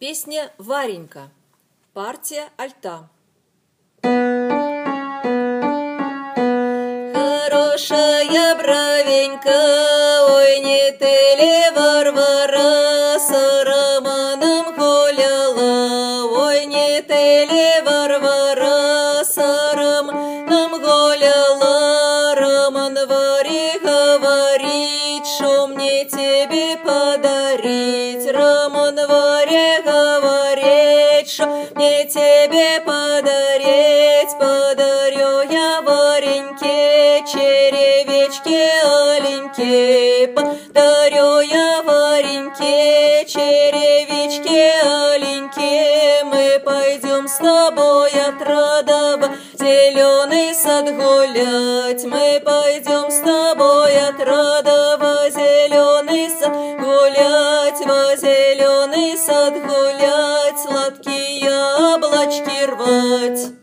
Песня «Варенька». Партия альта. Хорошая бровенька, ой, не ты ли, Варвара, с Романом гуляла? Ой, не ты ли, Варвара, с Романом гуляла? Роман Варе говорит, что мне тебе подарить. Роман Варе говорит, что мне тебе подарить. Подарю я Вареньке черевички аленькие, подарю я Вареньке черевички аленькие. Мы пойдем с тобой от Радова зеленый сад гулять. Мы пойдем с тобой от Радова зеленый сад гулять, во зеленый сад гулять, сладкие яблочки рвать.